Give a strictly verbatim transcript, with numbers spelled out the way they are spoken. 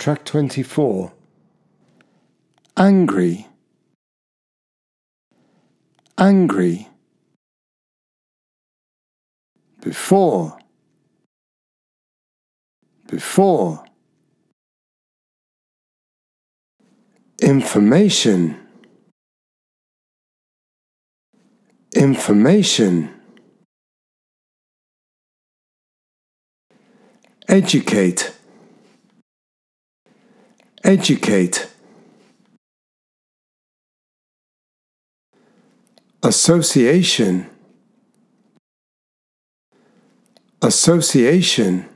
Track twenty-four. Angry, angry. Before, before. Information, information. Educate, educate. Association, association.